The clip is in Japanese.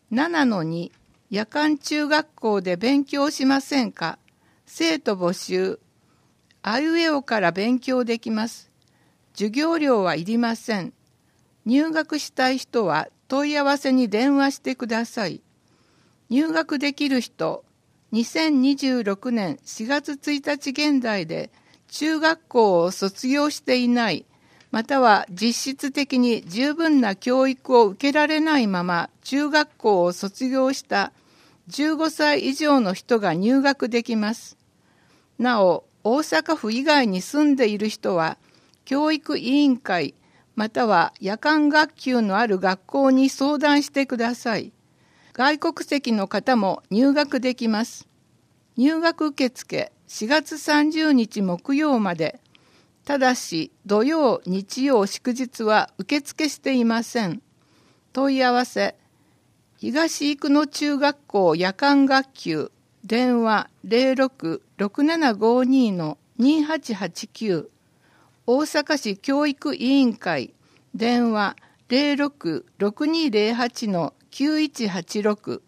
7-2 夜間中学校で勉強しませんか？生徒募集。あいうえおから勉強できます。授業料はいりません。入学したい人は問い合わせに電話してください。入学できる人、2026年4月1日現在で中学校を卒業していない、または実質的に十分な教育を受けられないまま中学校を卒業した15歳以上の人が入学できます。なお、大阪府以外に住んでいる人は、教育委員会または夜間学級のある学校に相談してください。外国籍の方も入学できます。入学受付4月30日木曜まで。ただし、土曜、日曜、祝日は受付していません。問い合わせ、東生野中学校夜間学級、電話 06-6752-2889、大阪市教育委員会、電話 06-6208-9186、